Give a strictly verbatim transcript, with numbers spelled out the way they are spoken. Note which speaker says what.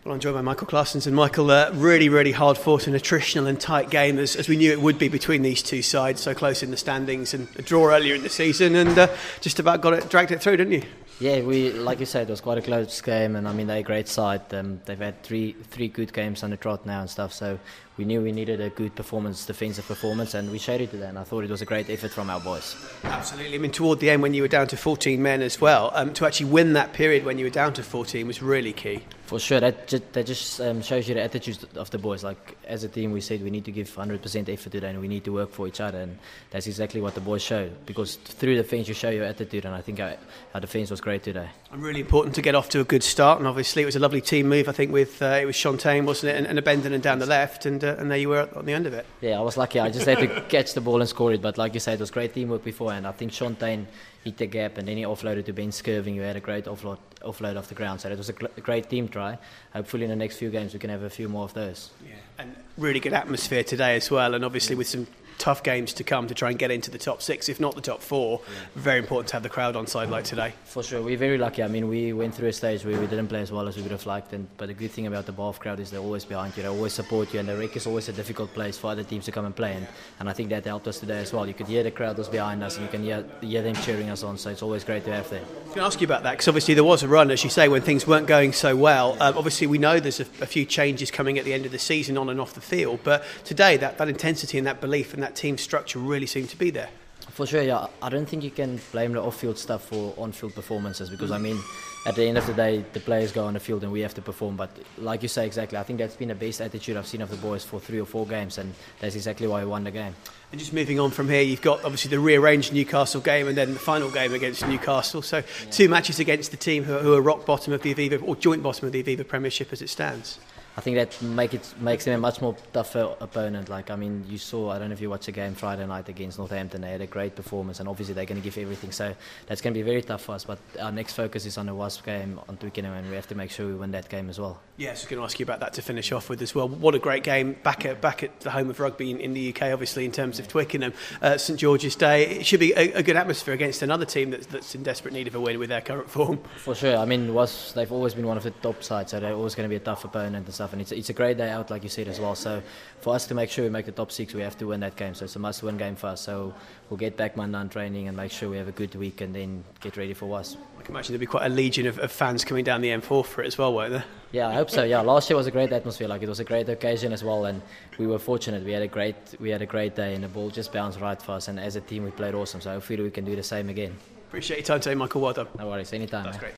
Speaker 1: Well, I'm joined by Michael Claessens, and Michael, uh, really, really hard fought and attritional and tight game, as, as we knew it would be between these two sides, so close in the standings, and a draw earlier in the season, and uh, just about got it, dragged it through, didn't you?
Speaker 2: Yeah, we like you said, it was quite a close game, and I mean they're a great side. Um, they've had three three good games on the trot now and stuff, so we knew we needed a good performance, defensive performance, and we showed it today. And I thought it was a great effort from our boys.
Speaker 1: Absolutely. I mean, toward the end, when you were down to fourteen men as well, um, to actually win that period when you were down to fourteen was really key.
Speaker 2: For sure, that just, that just um, shows you the attitude of the boys. Like as a team, we said we need to give one hundred percent effort today, and we need to work for each other, and that's exactly what the boys showed. Because through defence, you show your attitude, and I think our, our defence was great today.
Speaker 1: And really important to get off to a good start, and obviously it was a lovely team move. I think with uh, it was Shontaine, wasn't it, and, and Abendon down the left, and uh, and there you were on the end of it.
Speaker 2: Yeah, I was lucky. I just had to catch the ball and score it. But like you said, it was great teamwork beforehand. I think Shontaine hit the gap, and then he offloaded to Ben Skirving, who had a great offload offload off the ground. So it was a, gl- a great team try. Hopefully in the next few games we can have a few more of those.
Speaker 1: Yeah, and really good atmosphere today as well, and obviously with some tough games to come to try and get into the top six, if not the top four. Yeah. Very important to have the crowd on side like today.
Speaker 2: For sure, we're very lucky. I mean, we went through a stage where we didn't play as well as we would have liked, and, but the good thing about the Bath crowd is they're always behind you, they always support you, and the Rec is always a difficult place for other teams to come and play, and, and I think that helped us today as well. You could hear the crowd was behind us, and you can hear, hear them cheering us on, so it's always great to have them.
Speaker 1: I was going to ask you about that, because obviously there was a run, as you say, when things weren't going so well. Um, obviously we know there's a, a few changes coming at the end of the season on and off the field, but today that, that intensity and that belief and that team structure really seemed to be there.
Speaker 2: For sure, yeah. I don't think you can blame the off-field stuff for on-field performances, because I mean, at the end of the day, the players go on the field and we have to perform. But like you say, exactly, I think that's been the best attitude I've seen of the boys for three or four games, and that's exactly why we won the game.
Speaker 1: And just moving on from here, you've got obviously the rearranged Newcastle game and then the final game against Newcastle. So yeah. Two matches against the team who are, who are rock bottom of the Aviva, or joint bottom of the Aviva Premiership as it stands.
Speaker 2: I think that make it makes them a much more tougher opponent. Like I mean, you saw, I don't know if you watched the game Friday night against Northampton. They had a great performance, and obviously they're going to give everything. So that's going to be very tough for us. But our next focus is on the Wasp game on Twickenham, and we have to make sure we win that game as well.
Speaker 1: Yes, I was going to ask you about that to finish off with as well. What a great game back at back at the home of rugby in, in the U K, obviously in terms of Twickenham, uh, St George's Day. It should be a, a good atmosphere against another team that's, that's in desperate need of a win with their current form.
Speaker 2: For sure. I mean, Wasps, they've always been one of the top sides, so they're always going to be a tough opponent and stuff. And it's it's a great day out, like you said as well. So for us to make sure we make the top six, we have to win that game. So it's a must-win game for us. So we'll get back Monday on training and make sure we have a good week, and then get ready for Wasps.
Speaker 1: I can imagine there'll be quite a legion of, of fans coming down the M four for it as well, won't there?
Speaker 2: Yeah, I hope so. Yeah, last year was a great atmosphere. Like it was a great occasion as well, and we were fortunate. We had a great we had a great day, and the ball just bounced right for us. And as a team, we played awesome. So hopefully we can do the same again.
Speaker 1: Appreciate your time today, Michael. Well done.
Speaker 2: No worries. Anytime.
Speaker 1: That's great.